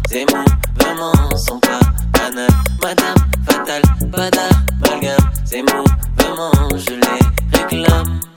Ces mouvements sont pas banals. Madame fatale, pas d'amalgame. Ces mouvements, je les réclame.